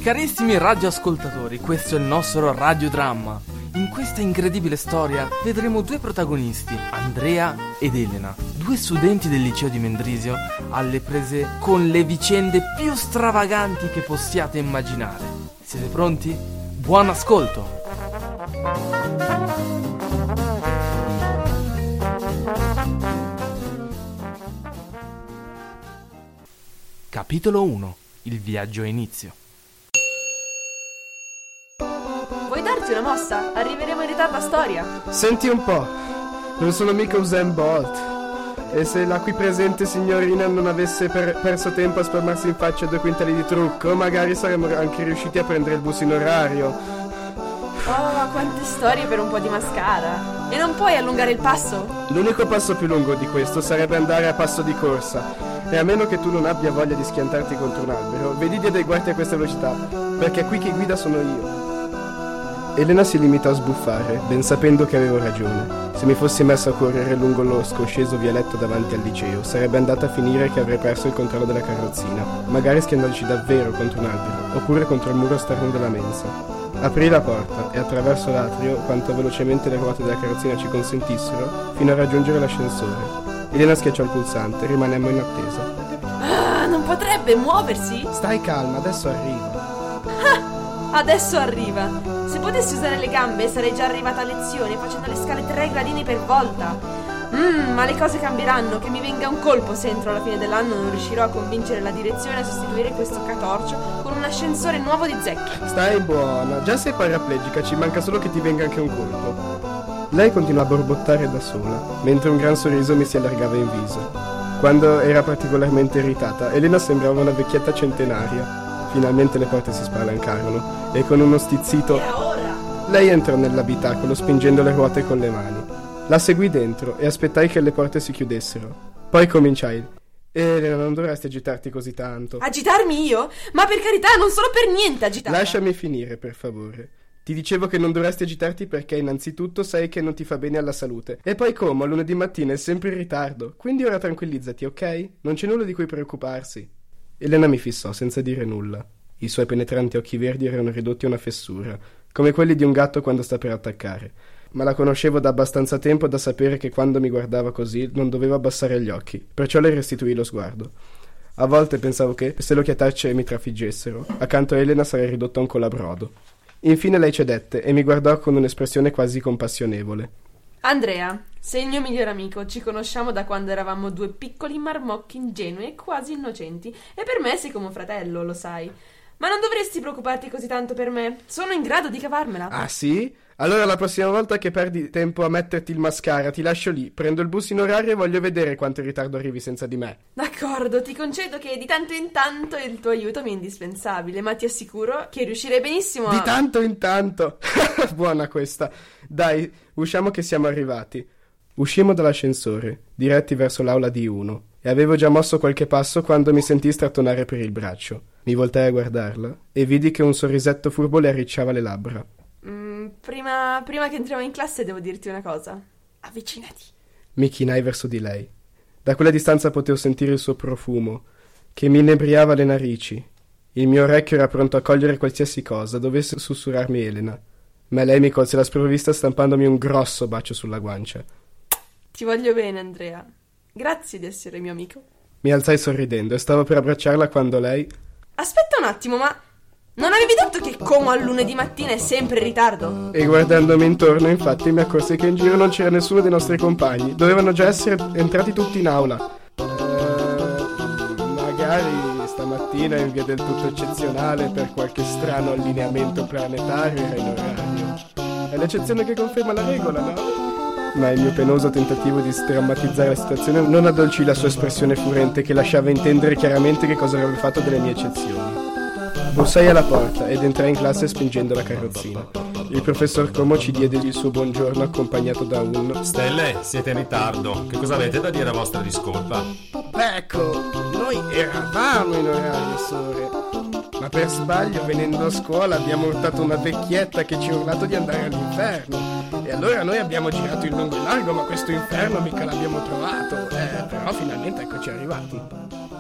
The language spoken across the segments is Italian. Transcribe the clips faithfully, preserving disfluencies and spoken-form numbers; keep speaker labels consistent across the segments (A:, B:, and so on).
A: Carissimi radioascoltatori, questo è il nostro radiodramma. In questa incredibile storia vedremo due protagonisti, Andrea ed Elena, due studenti del liceo di Mendrisio, alle prese con le vicende più stravaganti che possiate immaginare. Siete pronti? Buon ascolto! Capitolo uno. Il viaggio a inizio.
B: Vuoi darti una mossa? Arriveremo in ritardo a storia.
C: Senti un po', non sono mica Usain Bolt. E se la qui presente signorina non avesse per- perso tempo a spalmarsi in faccia due quintali di trucco, magari saremmo anche riusciti a prendere il bus in orario.
B: Oh, quante storie per un po' di mascara. E non puoi allungare il passo?
C: L'unico passo più lungo di questo sarebbe andare a passo di corsa. E a meno che tu non abbia voglia di schiantarti contro un albero, vedi di adeguarti a questa velocità, perché qui chi guida sono io. Elena si limitò a sbuffare, ben sapendo che avevo ragione. Se mi fossi messo a correre lungo lo scosceso vialetto davanti al liceo, sarebbe andata a finire che avrei perso il controllo della carrozzina, magari schiantandoci davvero contro un albero, oppure contro il muro esterno della mensa. Aprì la porta e attraverso l'atrio, quanto velocemente le ruote della carrozzina ci consentissero, fino a raggiungere l'ascensore. Elena schiacciò il pulsante e rimanemmo in attesa.
B: Ah, non potrebbe muoversi?
C: Stai calma, adesso arriva.
B: Ah, adesso arriva. Se potessi usare le gambe sarei già arrivata a lezione facendo le scale tre gradini per volta. Mmm, ma le cose cambieranno, che mi venga un colpo se entro alla fine dell'anno non riuscirò a convincere la direzione a sostituire questo catorcio con un ascensore nuovo di zecche.
C: Stai buona, già sei paraplegica, ci manca solo che ti venga anche un colpo. Lei continuò a borbottare da sola, mentre un gran sorriso mi si allargava in viso. Quando era particolarmente irritata, Elena sembrava una vecchietta centenaria. Finalmente le porte si spalancarono e con uno stizzito
B: E ora?
C: lei entrò nell'abitacolo spingendo le ruote con le mani. La seguì dentro e aspettai che le porte si chiudessero. Poi cominciai. Elena, non dovresti agitarti così tanto.
B: Agitarmi io? Ma per carità, non sono per niente agitata.
C: Lasciami finire, per favore. Ti dicevo che non dovresti agitarti perché innanzitutto sai che non ti fa bene alla salute. E poi come, a lunedì mattina è sempre in ritardo. Quindi ora tranquillizzati, ok? Non c'è nulla di cui preoccuparsi. Elena mi fissò senza dire nulla. I suoi penetranti occhi verdi erano ridotti a una fessura, come quelli di un gatto quando sta per attaccare. Ma la conoscevo da abbastanza tempo da sapere che quando mi guardava così non dovevo abbassare gli occhi. Perciò le restituì lo sguardo. A volte pensavo che, se le occhiatacce mi trafiggessero, accanto a Elena sarei ridotto a un colabrodo. Infine lei cedette e mi guardò con un'espressione quasi compassionevole.
B: Andrea, sei il mio migliore amico, ci conosciamo da quando eravamo due piccoli marmocchi ingenui e quasi innocenti, e per me sei come un fratello, lo sai. Ma non dovresti preoccuparti così tanto per me, sono in grado di cavarmela.
C: Ah sì? Allora la prossima volta che perdi tempo a metterti il mascara ti lascio lì, prendo il bus in orario e voglio vedere quanto in ritardo arrivi senza di me.
B: D'accordo, ti concedo che di tanto in tanto il tuo aiuto mi è indispensabile, ma ti assicuro che riuscirei benissimo a...
C: Di tanto in tanto! Buona questa! Dai, usciamo che siamo arrivati. Uscimmo dall'ascensore, diretti verso l'aula di uno, e avevo già mosso qualche passo quando mi sentii strattonare per il braccio. Mi voltai a guardarla e vidi che un sorrisetto furbo le arricciava le labbra.
B: Mm, prima, prima che entriamo in classe devo dirti una cosa. Avvicinati.
C: Mi chinai verso di lei. Da quella distanza potevo sentire il suo profumo, che mi inebriava le narici. Il mio orecchio era pronto a cogliere qualsiasi cosa dovesse sussurrarmi Elena, ma lei mi colse la sprovvista stampandomi un grosso bacio sulla guancia.
B: Ti voglio bene, Andrea. Grazie di essere mio amico.
C: Mi alzai sorridendo e stavo per abbracciarla quando lei...
B: Aspetta un attimo, ma non avevi detto che Como al lunedì mattina è sempre in ritardo?
C: E guardandomi intorno, infatti, mi accorsi che in giro non c'era nessuno dei nostri compagni. Dovevano già essere entrati tutti in aula. Eh, magari stamattina, in via del tutto eccezionale, per qualche strano allineamento planetario, era in orario. È l'eccezione che conferma la regola, no? Ma il mio penoso tentativo di sdrammatizzare la situazione non addolcì la sua espressione furente che lasciava intendere chiaramente che cosa avrebbe fatto delle mie eccezioni. Bussai alla porta ed entrai in classe spingendo la carrozzina. Il professor Como ci diede il suo buongiorno accompagnato da un...
D: Stelle, siete in ritardo. Che cosa avete da dire a vostra discolpa?
C: Ecco, noi eravamo in orario, sore. Ma per sbaglio, venendo a scuola, abbiamo urtato una vecchietta che ci ha urlato di andare all'inferno. E allora noi abbiamo girato in lungo e largo, ma questo inferno mica l'abbiamo trovato. Eh, però finalmente eccoci arrivati.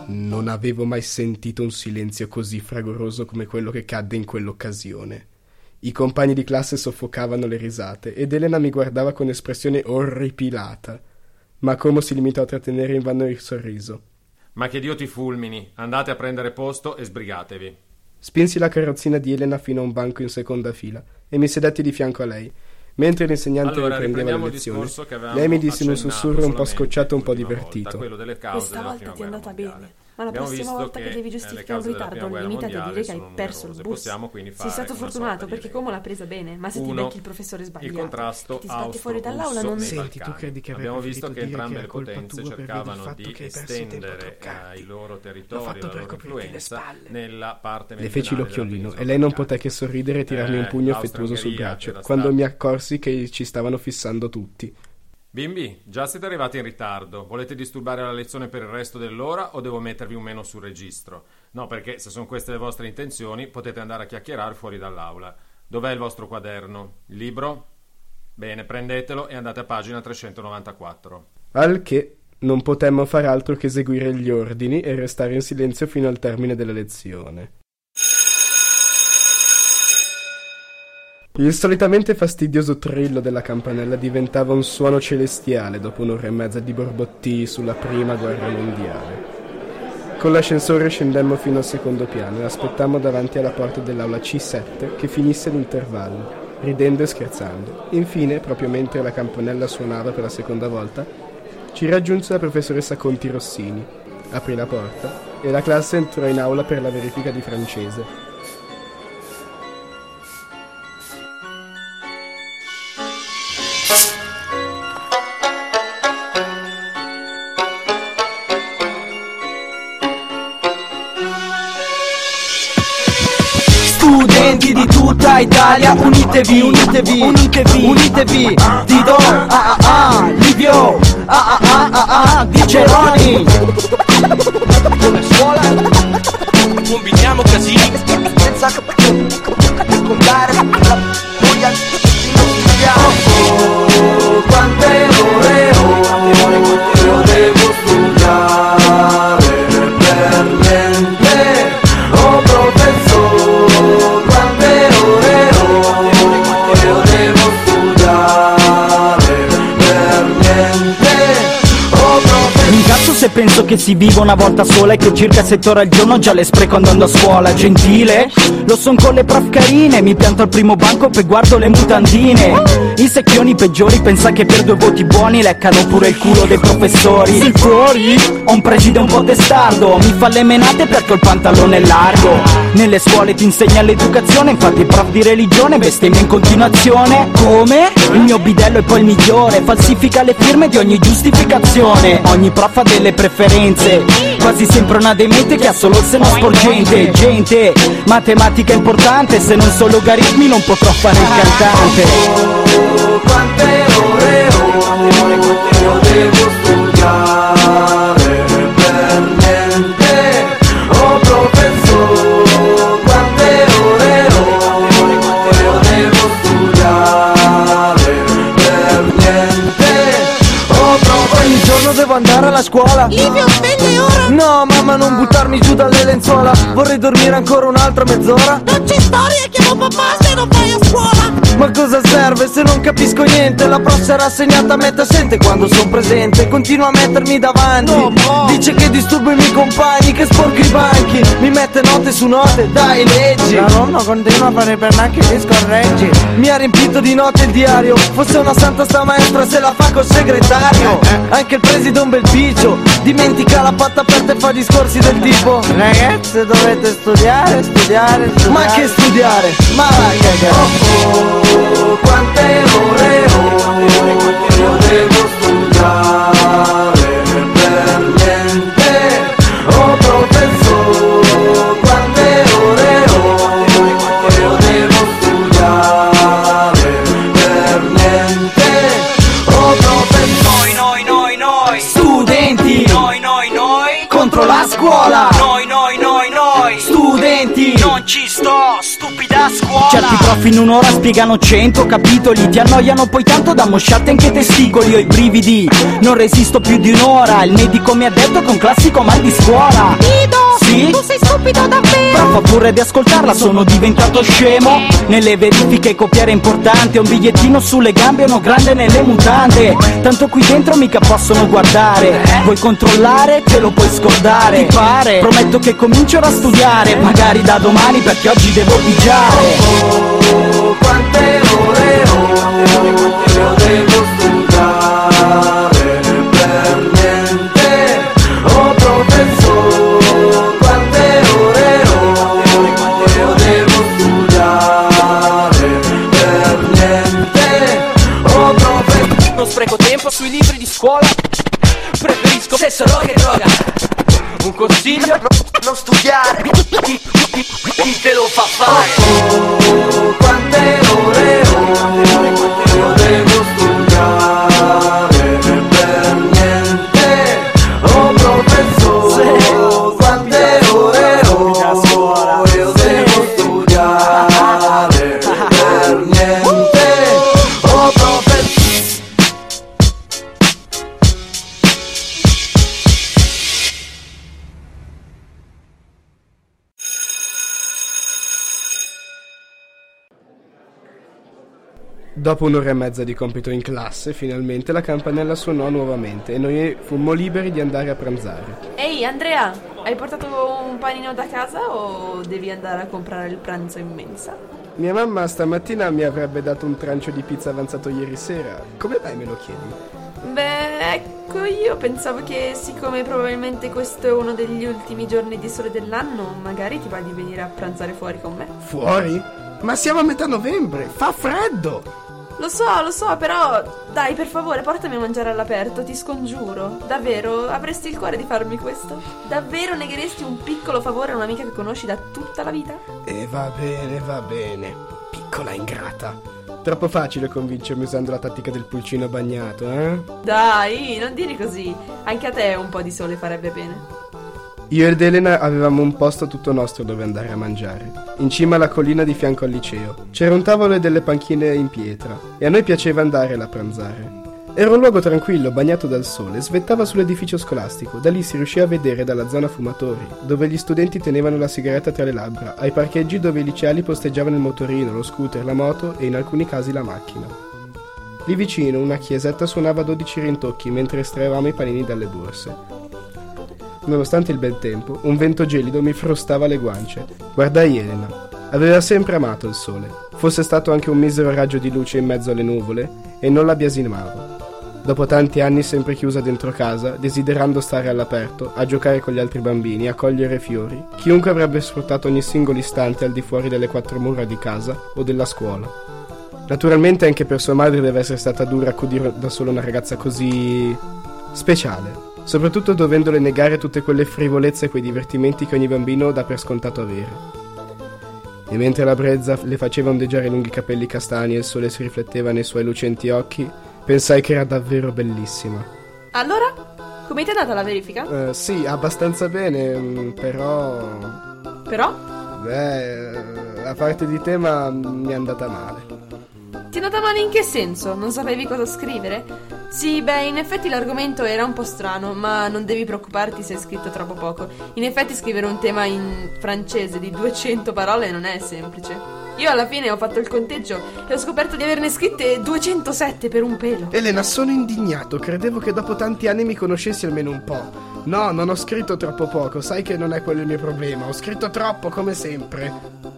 C: Non avevo mai sentito un silenzio così fragoroso come quello che cadde in quell'occasione. I compagni di classe soffocavano le risate ed Elena mi guardava con espressione orripilata, ma Como si limitò a trattenere invano il sorriso.
D: Ma che Dio ti fulmini, andate a prendere posto e sbrigatevi.
C: Spinsi la carrozzina di Elena fino a un banco in seconda fila e mi sedetti di fianco a lei. Mentre l'insegnante
D: allora,
C: riprendeva la lezione, lei mi disse in un sussurro un po' scocciato, un po' divertito:
B: questa volta ti è andata bene, ma la
D: Abbiamo
B: prossima volta che,
D: che
B: devi giustificare un ritardo limitati a dire che hai perso il bus. Sei stato fortunato perché Como l'ha presa bene, ma se ti becchi il professore sbagliato,
D: il contrasto
B: che ti sbatti fuori dall'aula, non...
C: Senti, tu credi che
D: abbiamo visto che
C: dire
D: entrambe
C: che
D: le
C: era colpa
D: potenze
C: tua per
D: cercavano
C: via del
D: di
C: fatto che hai perso tempo a
D: estendere
C: toccarti?
D: eh, il loro
C: L'ho
D: territorio,
C: fatto
D: la
C: per
D: loro
C: coprirti le
D: influenza
C: spalle.
D: nella parte
C: Le feci
D: meridionale
C: l'occhiolino
D: della
C: e lei non
D: penisola
C: poté che sorridere e tirarmi un
D: Eh,
C: pugno
D: l'Austria,
C: affettuoso sul
D: Ungheria,
C: braccio,
D: era
C: quando
D: stato-
C: mi accorsi che ci stavano fissando tutti.
D: Bimbi, già siete arrivati in ritardo. Volete disturbare la lezione per il resto dell'ora o devo mettervi un meno sul registro? No, perché se sono queste le vostre intenzioni potete andare a chiacchierare fuori dall'aula. Dov'è il vostro quaderno? Il libro? Bene, prendetelo e andate a pagina trecentonovantaquattro.
C: Al che non potemmo far altro che eseguire gli ordini e restare in silenzio fino al termine della lezione. Il solitamente fastidioso trillo della campanella diventava un suono celestiale dopo un'ora e mezza di borbottii sulla prima guerra mondiale. Con l'ascensore scendemmo fino al secondo piano e aspettammo davanti alla porta dell'aula C sette che finisse l'intervallo, ridendo e scherzando. Infine, proprio mentre la campanella suonava per la seconda volta, ci raggiunse la professoressa Conti Rossini. Aprì la porta e la classe entrò in aula per la verifica di francese.
E: Studenti di tutta Italia, unitevi, unitevi, unitevi, unitevi. Dido, ah ah ah, Livio, ah ah ah ah ah, Diceroni. Come scuola combiniamo casini senza contare la voglia di non studiare. Oh, quante ore ho, io devo studiare per niente. Oh professore, quante ore ho, io devo studiare per niente. Oh professore. Mi incazzo se penso che si viva una volta sola e che circa sette ore al giorno già le spreco andando a scuola. Gentile, lo son con le prof carine, mi pianto al primo banco e guardo le mutandine. I secchioni peggiori pensa che per due voti buoni leccano pure il culo dei professori. Sei fuori? Ho un preside un po' testardo, mi fa le menate perché ho il pantalone largo. Nelle scuole ti insegna l'educazione, infatti il prof di religione bestemmia in continuazione. Come? Il mio bidello è poi il migliore, falsifica le firme di ogni giustificazione. Ogni prof ha delle preferenze, quasi sempre una demente che ha solo il seno sporgente. Gente, matematica è importante, se non so logaritmi non potrò fare il cantante. Oh, quante ore ho, io devo studiare per niente. Oh professore, quante ore ho, io devo studiare per niente. Oh professore, ogni giorno devo andare alla scuola.
F: Livio, svegli ora!
E: No mamma, non buttarmi giù dalle lenzuola, vorrei dormire ancora un'altra mezz'ora.
F: Non c'è storia, chiamo papà se non vai a scuola!
E: Ma cosa serve se non capisco niente? La prof sarà assegnata a metà sente quando son presente. Continua a mettermi davanti, no, no. Dice che disturbo i miei compagni, che sporco i banchi. Mi mette note su note, dai leggi. La nonna continua a fare pernacchi e scorreggi. Mi ha riempito di note il diario, fosse una santa sta maestra se la fa col segretario. Anche il preside è un bel piccio, dimentica la patta aperta e fa discorsi del tipo: ragazze dovete studiare, studiare, studiare. Ma che studiare? Ma va a cagare. Oh, quante ore ho, io devo studiare per niente. Oh professore, quante ore ho, io devo studiare per niente. Oh professore, noi, noi, noi, noi, studenti, noi, noi, noi, contro la scuola, noi, noi, noi, noi. noi studenti non ci sto, stupida scuola. Certi prof in un'ora spiegano cento capitoli, ti annoiano poi tanto da mosciarti anche i testicoli. Ho i brividi, non resisto più di un'ora. Il medico mi ha detto che è un classico mal di scuola.
F: Guido,
E: sì?
F: tu sei stupido davvero.
E: Però fa pure di ascoltarla, sono diventato scemo. Nelle verifiche copiare è importante, un bigliettino sulle gambe, uno grande nelle mutande. Tanto qui dentro mica possono guardare. Vuoi controllare? Te lo puoi scordare. Ti pare? Prometto che comincerò a studiare, magari da domani perché oggi devo pigiare. Oh, quante ore ho, quante ore devo studiare per niente. Oh professore, quante ore ho, quante ore devo studiare per niente. Oh professore. Non spreco tempo sui libri di scuola, preferisco sesso, rock e droga. Un consiglio, non studiare, chi, chi, chi te lo fa fare? Oh, quante ore ho, quante ore devo studiare per niente. Oh professore, quante ore ho, io devo studiare per niente. Oh professore.
C: Dopo un'ora e mezza di compito in classe, finalmente la campanella suonò nuovamente e noi fummo liberi di andare a pranzare.
B: Ehi Andrea, hai portato un panino da casa o devi andare a comprare il pranzo in mensa?
C: Mia mamma stamattina mi avrebbe dato un trancio di pizza avanzato ieri sera. Come mai me lo chiedi?
B: Beh, ecco, io pensavo che siccome probabilmente questo è uno degli ultimi giorni di sole dell'anno, magari ti va di venire a pranzare fuori con me.
C: Fuori? Ma siamo a metà novembre, fa freddo!
B: Lo so, lo so, però dai, per favore, portami a mangiare all'aperto, ti scongiuro. Davvero, avresti il cuore di farmi questo? Davvero negheresti un piccolo favore a un'amica che conosci da tutta la vita?
C: E va bene, va bene, piccola ingrata. Troppo facile convincermi usando la tattica del pulcino bagnato, eh?
B: Dai, non dire così. Anche a te un po' di sole farebbe bene.
C: Io ed Elena avevamo un posto tutto nostro dove andare a mangiare, in cima alla collina di fianco al liceo. C'era un tavolo e delle panchine in pietra, e a noi piaceva andare là a pranzare. Era un luogo tranquillo, bagnato dal sole, svettava sull'edificio scolastico. Da lì si riusciva a vedere dalla zona fumatori, dove gli studenti tenevano la sigaretta tra le labbra, ai parcheggi dove i liceali posteggiavano il motorino, lo scooter, la moto e in alcuni casi la macchina. Lì vicino una chiesetta suonava dodici rintocchi mentre estraevamo i panini dalle borse. Nonostante il bel tempo, un vento gelido mi frustava le guance. Guardai Elena. Aveva sempre amato il sole. Fosse stato anche un misero raggio di luce in mezzo alle nuvole, e non la biasimavo. Dopo tanti anni sempre chiusa dentro casa, desiderando stare all'aperto, a giocare con gli altri bambini, a cogliere fiori, chiunque avrebbe sfruttato ogni singolo istante al di fuori delle quattro mura di casa o della scuola. Naturalmente anche per sua madre deve essere stata dura accudire da sola una ragazza così speciale. Soprattutto dovendole negare tutte quelle frivolezze e quei divertimenti che ogni bambino dà per scontato avere. E mentre la brezza le faceva ondeggiare i lunghi capelli castani e il sole si rifletteva nei suoi lucenti occhi, pensai che era davvero bellissima.
B: Allora, come ti è andata la verifica?
C: Uh, sì, abbastanza bene, però...
B: Però?
C: Beh, la parte di tema mi è andata male.
B: Ti è andata male in che senso? Non sapevi cosa scrivere? Sì, beh, in effetti l'argomento era un po' strano, ma non devi preoccuparti se è scritto troppo poco. In effetti scrivere un tema in francese di duecento parole non è semplice. Io alla fine ho fatto il conteggio e ho scoperto di averne scritte duecentosette per un pelo.
C: Elena, sono indignato, credevo che dopo tanti anni mi conoscessi almeno un po'. No, non ho scritto troppo poco, sai che non è quello il mio problema, ho scritto troppo come sempre.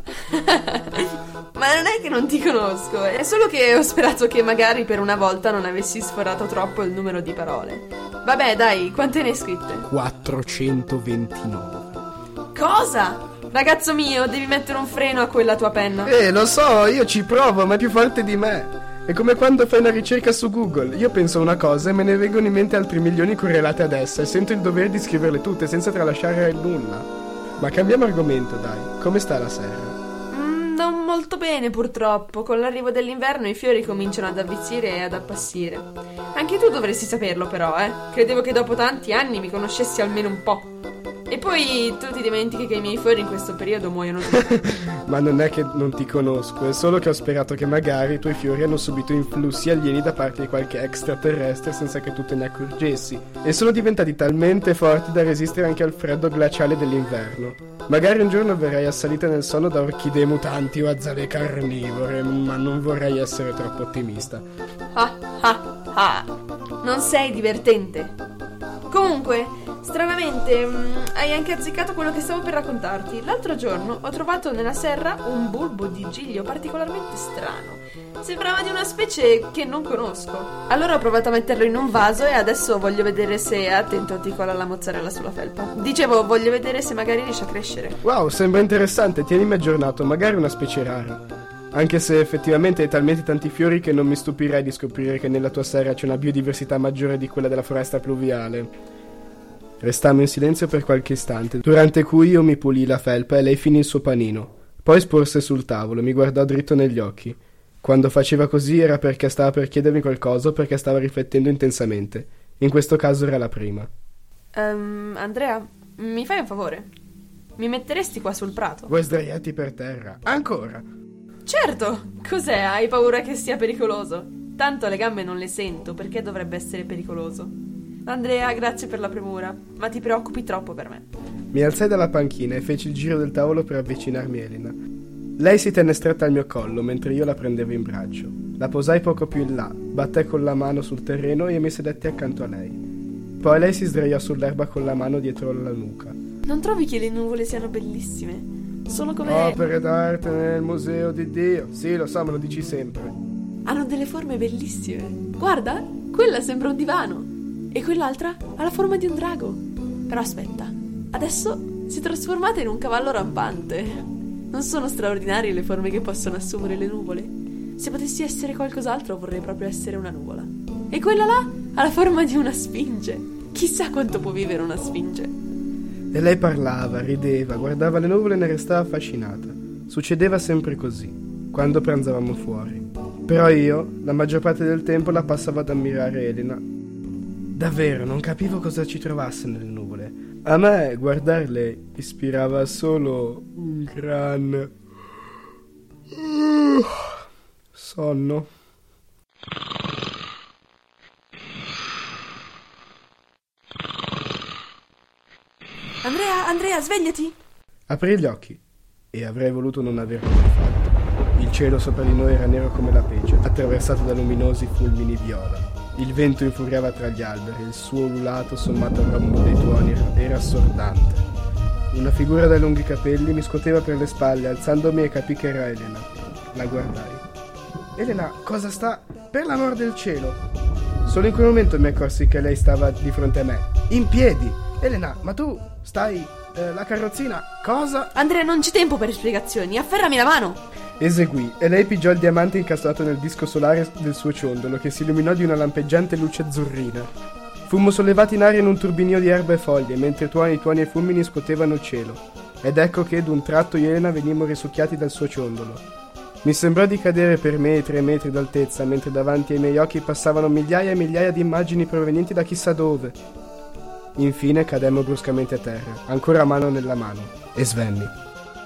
B: Ma non è che non ti conosco, è solo che ho sperato che magari per una volta non avessi sforato troppo il numero di parole. Vabbè, dai, quante ne hai scritte?
C: quattrocentoventinove.
B: Cosa? Ragazzo mio, devi mettere un freno a quella tua penna.
C: Eh, lo so, io ci provo, ma è più forte di me. È come quando fai una ricerca su Google. Io penso una cosa e me ne vengono in mente altri milioni correlate ad essa e sento il dovere di scriverle tutte senza tralasciare nulla. Ma cambiamo argomento, dai. Come sta la serra?
B: Mm, non molto bene, purtroppo. Con l'arrivo dell'inverno i fiori cominciano ad avvizzire e ad appassire. Anche tu dovresti saperlo, però, eh. Credevo che dopo tanti anni mi conoscessi almeno un po'. E poi tu ti dimentichi che i miei fiori in questo periodo muoiono tutti.
C: Ma non è che non ti conosco, è solo che ho sperato che magari i tuoi fiori hanno subito influssi alieni da parte di qualche extraterrestre senza che tu te ne accorgessi. E sono diventati talmente forti da resistere anche al freddo glaciale dell'inverno. Magari un giorno verrai assalita nel sonno da orchidee mutanti o azzale carnivore, ma non vorrei essere troppo ottimista.
B: Ah ah ah. Non sei divertente. Comunque, stranamente, mh, hai anche azzeccato quello che stavo per raccontarti. L'altro giorno ho trovato nella serra un bulbo di giglio particolarmente strano. Sembrava di una specie che non conosco. Allora ho provato a metterlo in un vaso e adesso voglio vedere se è attento ti cola la mozzarella sulla felpa. Dicevo, voglio vedere se magari riesce a crescere.
C: Wow, sembra interessante, tienimi aggiornato, magari una specie rara. Anche se effettivamente hai talmente tanti fiori che non mi stupirei di scoprire che nella tua serra c'è una biodiversità maggiore di quella della foresta pluviale. Restammo in silenzio per qualche istante, durante cui io mi pulii la felpa e lei finì il suo panino. Poi sporse sul tavolo, mi guardò dritto negli occhi. Quando faceva così era perché stava per chiedermi qualcosa o perché stava riflettendo intensamente. In questo caso era la prima.
B: Um, Andrea, mi fai un favore? Mi metteresti qua sul prato?
C: Vuoi sdraiarti per terra? Ancora?
B: Certo! Cos'è? Hai paura che sia pericoloso? Tanto le gambe non le sento, perché dovrebbe essere pericoloso? Andrea, grazie per la premura, ma ti preoccupi troppo per me.
C: Mi alzai dalla panchina e feci il giro del tavolo per avvicinarmi a Elena. Lei si tenne stretta al mio collo mentre io la prendevo in braccio. La posai poco più in là, batté con la mano sul terreno e mi sedetti accanto a lei. Poi lei si sdraiò sull'erba con la mano dietro la nuca.
B: Non trovi che le nuvole siano bellissime? Sono come...
C: Opere d'arte nel museo di Dio. Sì, lo so, me lo dici sempre.
B: Hanno delle forme bellissime. Guarda, quella sembra un divano. E quell'altra ha la forma di un drago. Però aspetta, adesso si è trasformata in un cavallo rampante. Non sono straordinarie le forme che possono assumere le nuvole? Se potessi essere qualcos'altro vorrei proprio essere una nuvola. E quella là ha la forma di una sfinge. Chissà quanto può vivere una sfinge.
C: E lei parlava, rideva, guardava le nuvole e ne restava affascinata. Succedeva sempre così, quando pranzavamo fuori. Però io, la maggior parte del tempo, la passavo ad ammirare Elena. Davvero, non capivo cosa ci trovasse nelle nuvole. A me, guardarle ispirava solo un gran... Uh, sonno.
B: Andrea, Andrea, svegliati!
C: Aprì gli occhi e avrei voluto non averlo mai fatto. Il cielo sopra di noi era nero come la pece, attraversato da luminosi fulmini viola. Il vento infuriava tra gli alberi, il suo ululato sommato al rombo dei tuoni era assordante. Una figura dai lunghi capelli mi scuoteva per le spalle, alzandomi e capì che era Elena. La guardai. Elena, cosa sta? Per l'amor del cielo! Solo in quel momento mi accorsi che lei stava di fronte a me, in piedi. Elena, ma tu stai... Eh, la carrozzina, cosa?
B: Andrea, non c'è tempo per spiegazioni, afferrami la mano!
C: Eseguì, e lei pigiò il diamante incastrato nel disco solare del suo ciondolo, che si illuminò di una lampeggiante luce azzurrina. Fummo sollevati in aria in un turbinio di erba e foglie, mentre tuoni, tuoni e fulmini scuotevano il cielo. Ed ecco che, d'un tratto, io e Elena venimmo risucchiati dal suo ciondolo. Mi sembrò di cadere per metri e metri d'altezza, mentre davanti ai miei occhi passavano migliaia e migliaia di immagini provenienti da chissà dove. Infine cademmo bruscamente a terra, ancora mano nella mano, e svenni.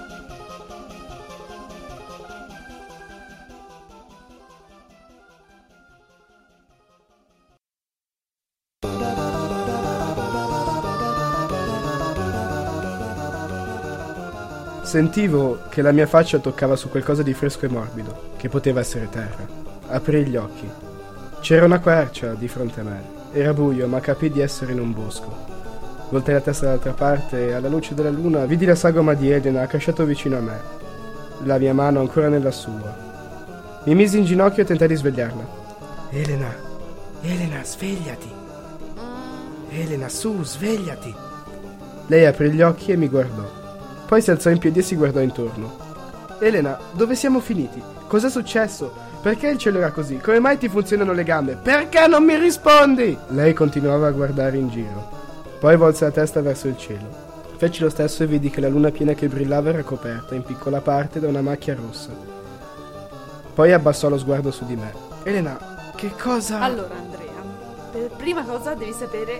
C: Sentivo che la mia faccia toccava su qualcosa di fresco e morbido, che poteva essere terra. Aprii gli occhi. C'era una quercia di fronte a me. Era buio, ma capii di essere in un bosco. Voltai la testa dall'altra parte e alla luce della luna vidi la sagoma di Elena accasciato vicino a me, la mia mano ancora nella sua. Mi misi in ginocchio e tentai di svegliarla. Elena, Elena, svegliati. Elena, su, svegliati. Lei aprì gli occhi e mi guardò. Poi si alzò in piedi e si guardò intorno. Elena, dove siamo finiti? Cos'è successo? Perché il cielo era così? Come mai ti funzionano le gambe? Perché non mi rispondi? Lei continuava a guardare in giro. Poi volse la testa verso il cielo. Feci lo stesso e vidi che la luna piena che brillava era coperta in piccola parte da una macchia rossa. Poi abbassò lo sguardo su di me. Elena, che cosa...
B: Allora, Andrea, per prima cosa devi sapere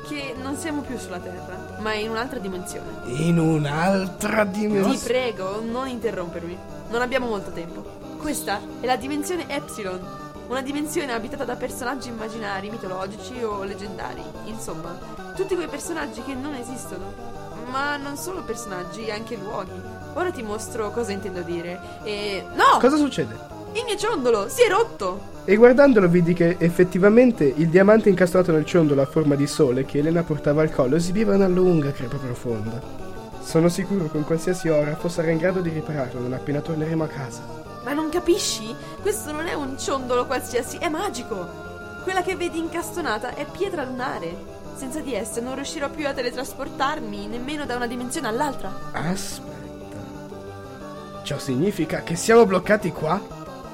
B: che non siamo più sulla Terra, ma in un'altra dimensione.
C: In un'altra dimensione?
B: Ti prego, non interrompermi. Non abbiamo molto tempo. Questa è la dimensione Epsilon, una dimensione abitata da personaggi immaginari, mitologici o leggendari. Insomma, tutti quei personaggi che non esistono. Ma non solo personaggi, anche luoghi. Ora ti mostro cosa intendo dire. E... no!
C: Cosa succede?
B: Il mio ciondolo si è rotto!
C: E guardandolo vidi che effettivamente il diamante incastrato nel ciondolo a forma di sole che Elena portava al collo esibiva una lunga crepa profonda. Sono sicuro che in qualsiasi orafo sarà in grado di ripararlo non appena torneremo a casa.
B: Ma non capisci? Questo non è un ciondolo qualsiasi, è magico! Quella che vedi incastonata è pietra lunare. Senza di essa non riuscirò più a teletrasportarmi nemmeno da una dimensione all'altra.
C: Aspetta. Ciò significa che siamo bloccati qua?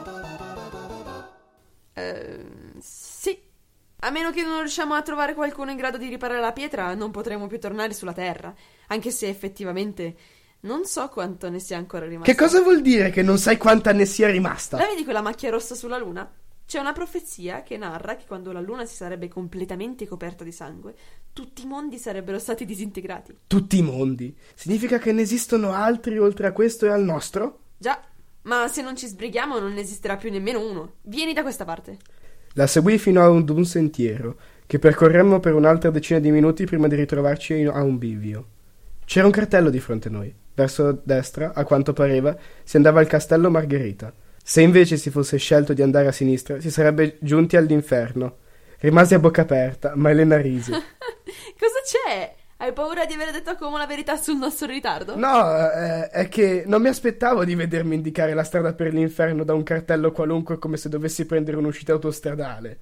B: Ehm, sì. A meno che non riusciamo a trovare qualcuno in grado di riparare la pietra, non potremo più tornare sulla Terra. Anche se effettivamente non so quanto ne sia ancora rimasto.
C: Che cosa vuol dire che non sai quanta ne sia rimasta?
B: La vedi quella macchia rossa sulla Luna? C'è una profezia che narra che quando la Luna si sarebbe completamente coperta di sangue, tutti i mondi sarebbero stati disintegrati.
C: Tutti i mondi? Significa che ne esistono altri oltre a questo e al nostro?
B: Già. Ma se non ci sbrighiamo non ne esisterà più nemmeno uno. Vieni da questa parte.
C: La seguì fino a un, un sentiero, che percorremmo per un'altra decina di minuti prima di ritrovarci a un bivio. C'era un cartello di fronte a noi. Verso destra, a quanto pareva, si andava al castello Margherita. Se invece si fosse scelto di andare a sinistra, si sarebbe giunti all'inferno. Rimasi a bocca aperta, ma Elena rise.
B: Cosa c'è? Hai paura di aver detto a Como la verità sul nostro ritardo?
C: No, eh, è che non mi aspettavo di vedermi indicare la strada per l'inferno da un cartello qualunque come se dovessi prendere un'uscita autostradale.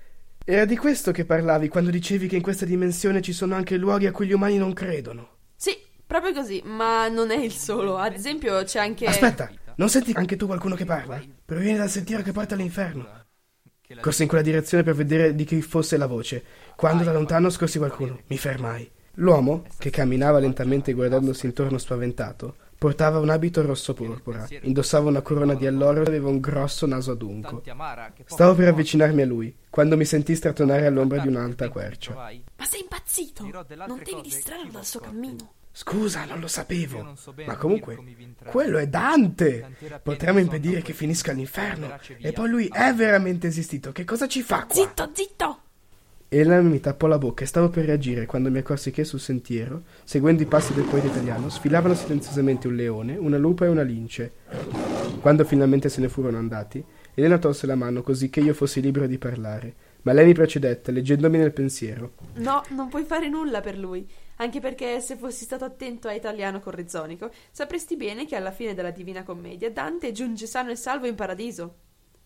C: Era di questo che parlavi quando dicevi che in questa dimensione ci sono anche luoghi a cui gli umani non credono.
B: Sì, proprio così, ma non è il solo. Ad esempio c'è anche...
C: Aspetta, non senti anche tu qualcuno che parla? Proviene dal sentiero che porta all'inferno. Corsi in quella direzione per vedere di chi fosse la voce. Quando da lontano scorsi qualcuno, mi fermai. L'uomo, che camminava lentamente guardandosi intorno spaventato, portava un abito rosso porpora, indossava una corona di alloro e aveva un grosso naso adunco. Stavo per avvicinarmi a lui, quando mi sentii strattonare all'ombra di un'alta quercia.
B: Ma sei impazzito? Non devi distrarlo dal suo cammino.
C: Scusa, non lo sapevo. Ma comunque, quello è Dante! Potremmo impedire che finisca all'inferno. E poi lui è veramente esistito. Che cosa ci fa qua?
B: Zitto, zitto!
C: Elena mi tappò la bocca e stavo per reagire quando mi accorsi che sul sentiero, seguendo i passi del poeta italiano, sfilavano silenziosamente un leone, una lupa e una lince. Quando finalmente se ne furono andati, Elena tolse la mano così che io fossi libero di parlare, ma lei mi precedette, leggendomi nel pensiero.
B: No, non puoi fare nulla per lui, anche perché se fossi stato attento a Italiano Correzzonico, sapresti bene che alla fine della Divina Commedia Dante giunge sano e salvo in paradiso.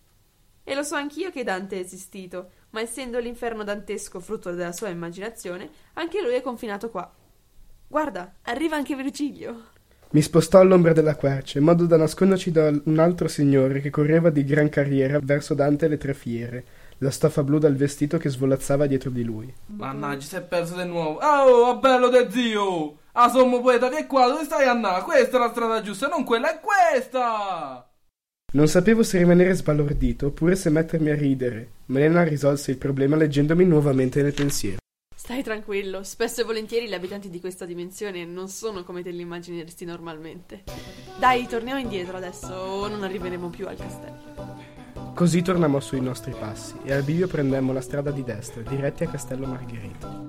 B: E lo so anch'io che Dante è esistito, ma essendo l'inferno dantesco frutto della sua immaginazione, anche lui è confinato qua. Guarda, arriva anche Virgilio.
C: Mi spostò all'ombra della quercia, in modo da nasconderci da un altro signore che correva di gran carriera verso Dante e le tre fiere, la stoffa blu dal vestito che svolazzava dietro di lui.
A: Mannaggia, si è perso di nuovo. Oh, bello de zio! Ah, sommo poeta, vieni qua, dove stai andando? Questa è la strada giusta, non quella, è questa!
C: Non sapevo se rimanere sbalordito oppure se mettermi a ridere, ma Elena risolse il problema leggendomi nuovamente nel pensiero.
B: Stai tranquillo, spesso e volentieri gli abitanti di questa dimensione non sono come te li immagineresti normalmente. Dai, torniamo indietro adesso o non arriveremo più al castello.
C: Così tornammo sui nostri passi e al bivio prendemmo la strada di destra, diretti a Castello Margherita.